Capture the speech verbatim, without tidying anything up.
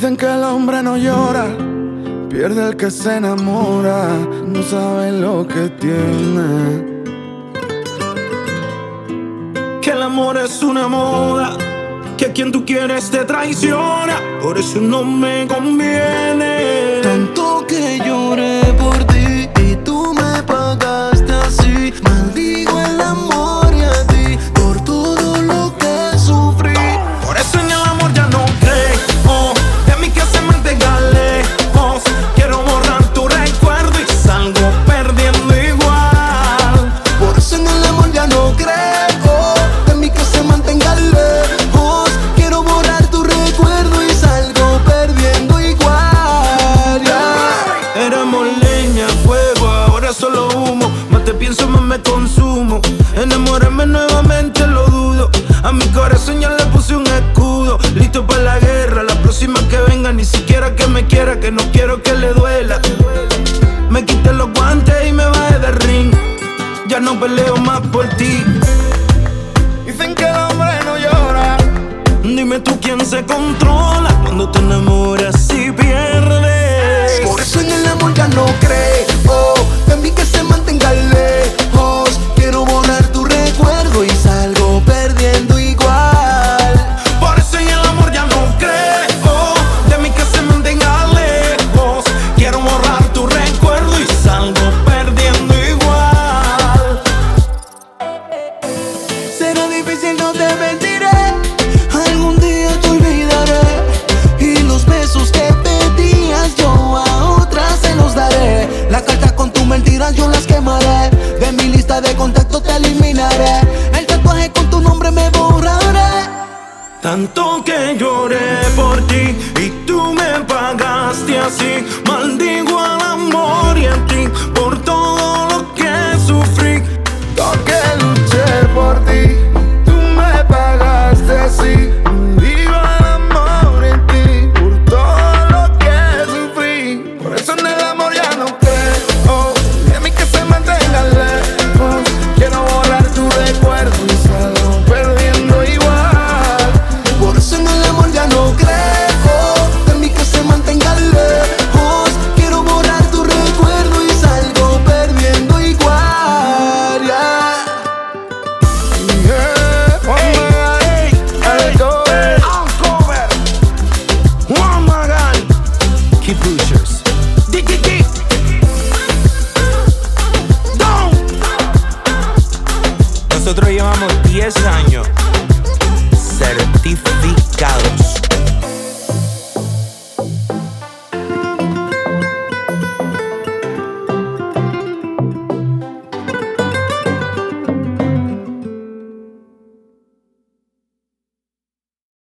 Dicen que el hombre no llora, pierde el que se enamora, no sabe lo que tiene. Que el amor es una moda, que a quien tú quieres te traiciona, por eso no me conviene. Tanto que lloré por ti y tú me pagaste así. Maldigo el amor y a ti por todo lo que sufrí. Por eso en el amor ya no creo, de mí que se mantenga lejos. Quiero borrar tu recuerdo y salgo perdiendo igual. Por eso en el amor ya no creo, de mí que se mantenga lejos. Quiero borrar tu recuerdo y salgo perdiendo igual, yeah. Éramos leña, fuego, ahora solo humo. Más te pienso, más me consumo. Enamorarme nuevamente lo dudo. A mi corazón ya le puse un escudo. Listo para la guerra, la próxima que venga. Ni siquiera que me quiera, que no quiero que le duela. Me quité los guantes y me bajé del ring. Ya no peleo más por ti. Dicen que el hombre no llora. Dime tú quién se controla cuando te enamoras y pierdes. Por eso en el amor ya no creo, de mí que se mantenga lejos. Quiero borrar tu recuerdo y salgo perdiendo igual. Por eso en el amor ya no creo, de mí que se mantenga lejos. Quiero borrar tu recuerdo y salgo perdiendo igual. Será difícil, no te mentiré. Algún día te olvidaré. Y los besos que pedías yo a otras se los daré. Las cartas con tus mentiras yo las quemaré. De mi lista de contactos te eliminaré. El tatuaje con tu nombre me borraré. Tanto que lloré por ti y tú me pagaste así. Maldigo al amor y a ti por todo lo que sufrí. Porque luché por ti, tú me pagaste así. Digo el amor en ti, por todo lo que sufrí. Por eso en el amor ya no creo, de mí que se mantenga lejos. Quiero borrar tu recuerdo y salgo perdiendo igual. Por eso en el amor ya no creo, de mí que se mantenga lejos. Quiero borrar tu recuerdo y salgo perdiendo igual, yeah. Yeah, Ey, ey, ey, Uncover, Juan Magán, Key Pushers, D K K, Don. Nosotros llevamos diez años certificados.